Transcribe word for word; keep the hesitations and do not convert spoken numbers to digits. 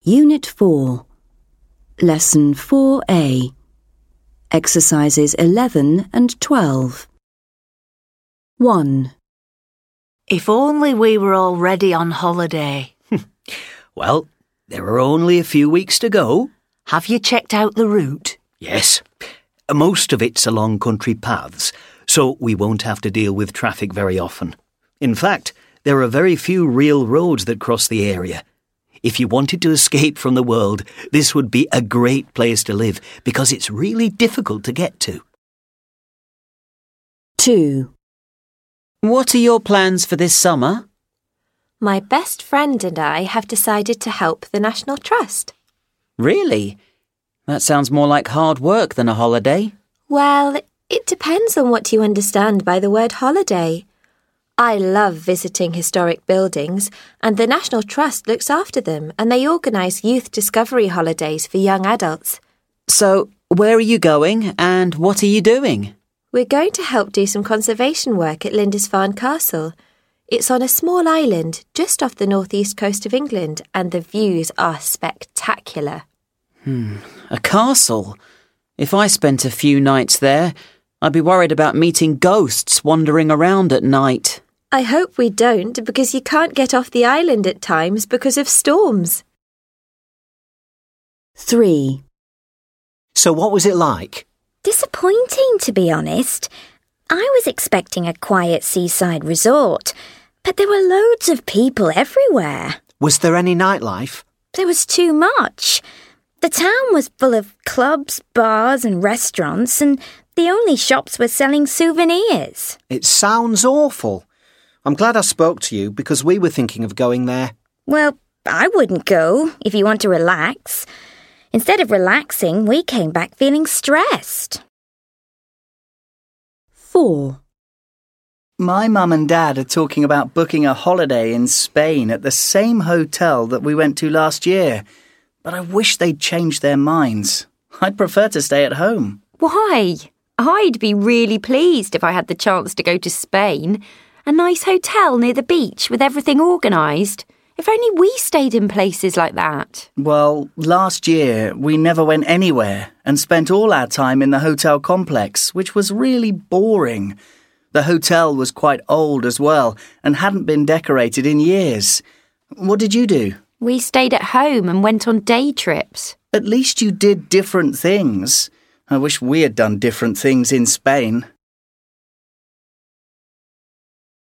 Unit four, Lesson four A, Exercises eleven and twelve. one. If only we were already on holiday. Well, there are only a few weeks to go. Have you checked out the route? Yes. Most of it's along country paths, so we won't have to deal with traffic very often. In fact, there are very few real roads that cross the area. If you wanted to escape from the world, this would be a great place to live because it's really difficult to get to. two. What are your plans for this summer? My best friend and I have decided to help the National Trust. Really? That sounds more like hard work than a holiday. Well, it depends on what you understand by the word holiday. I love visiting historic buildings, and the National Trust looks after them, and they organise youth discovery holidays for young adults. So, where are you going and what are you doing? We're going to help do some conservation work at Lindisfarne Castle. It's on a small island just off the northeast coast of England, and the views are spectacular. Hmm, a castle? If I spent a few nights there, I'd be worried about meeting ghosts wandering around at night. I hope we don't, because you can't get off the island at times because of storms. three. So what was it like? Disappointing, to be honest. I was expecting a quiet seaside resort, but there were loads of people everywhere. Was there any nightlife? There was too much. The town was full of clubs, bars and restaurants, and the only shops were selling souvenirs. It sounds awful. I'm glad I spoke to you because we were thinking of going there. Well, I wouldn't go if you want to relax. Instead of relaxing, we came back feeling stressed. four. My mum and dad are talking about booking a holiday in Spain at the same hotel that we went to last year, but I wish they'd changed their minds. I'd prefer to stay at home. Why? I'd be really pleased if I had the chance to go to Spain. A nice hotel near the beach with everything organised. If only we stayed in places like that. Well, last year we never went anywhere and spent all our time in the hotel complex, which was really boring. The hotel was quite old as well and hadn't been decorated in years. What did you do? We stayed at home and went on day trips. At least you did different things. I wish we had done different things in Spain.